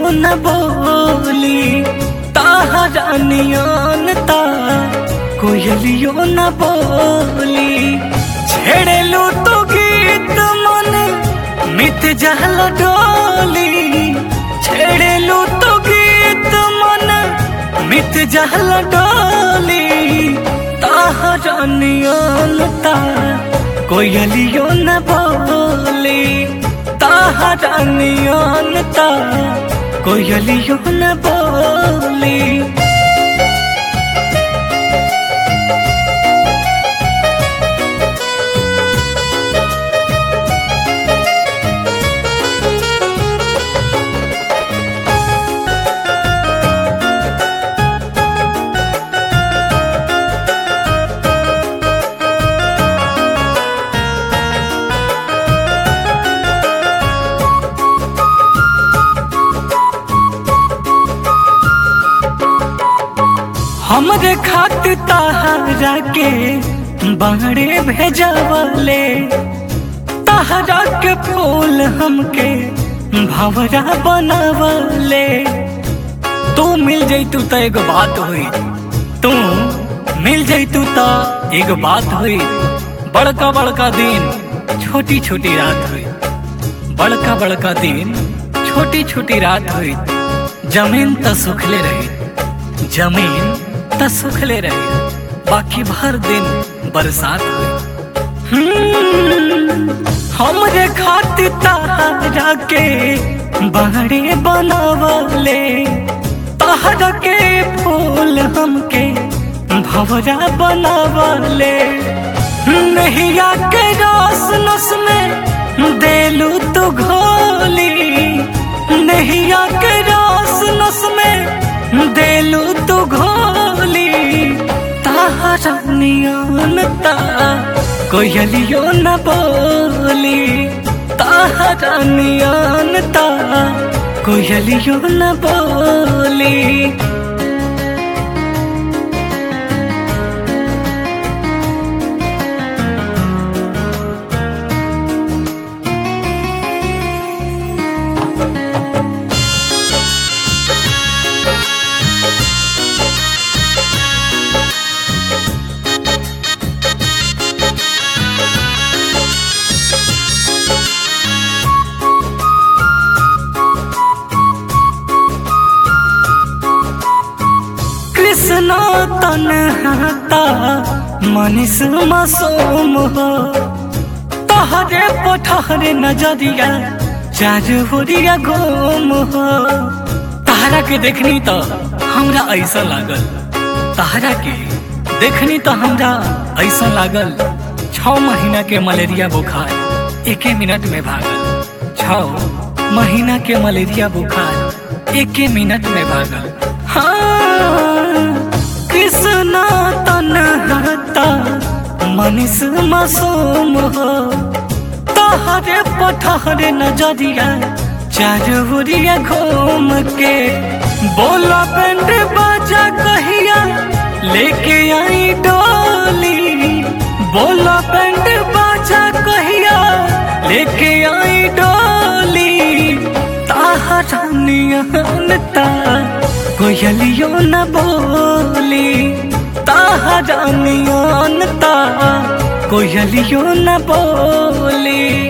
न बोली ताहरा नियनता कोयलियो न बोली छेड़ेलू तो गीत मन मित जहल डोली छेड़ेलू तो गीत मन मित जहल डोली ताहरा नियनता कोयलियो न बोली ताहरा नियनता कोयलियो न बोली। हमरे खातिर ताहरा के बाड़े भेजवले ताहरा के फूल हमके भंवरा बनवले। तू मिल जैतू तो एगो बात हुई तू मिल जैतू तो एगो बात हुई बड़का बड़का दिन छोटी छोटी रात हुई बड़का बड़का दिन छोटी छोटी रात हुई जमीन तो सुखले रही जमीन त सुखले रहे बाकी भर दिन बरसात हुई। हमरे खातिर ताहरा के बाड़े बनवले ताहरा के फूल हमके भंवरा बनवले नैया के रस नस में देलू तू घोली नैया के रस नस में देलू तू घोली ताहरा नियनता कोयलियो न बोली ताहरा नियनता कोयलियो न बोली। कृष्ण तन्हाता मनीष मासूम हो तहरे पठहरे नजरिया चारोरिया घूम हो। ताहरा के देखनी तो हमरा ऐसा लागल ताहरा के देखनी तो हमरा ऐसा लागल 6 महीना के मलेरिया बुखार 1 मिनट में भागल 6 महीना के मलेरिया बुखार 1 मिनट में भागल। कृष्ण तन्हाता मनीष मासूम हो तहरे पठहरे नजरिया चारोरिया घूम के बोला बैंड बाजा कहिया लेके आई डोली बोला बैंड बाजा कहिया लेके आई डोली ताहरा नियनता कोयलियो न बोली ताहरा नियनता कोयलियो न बोली।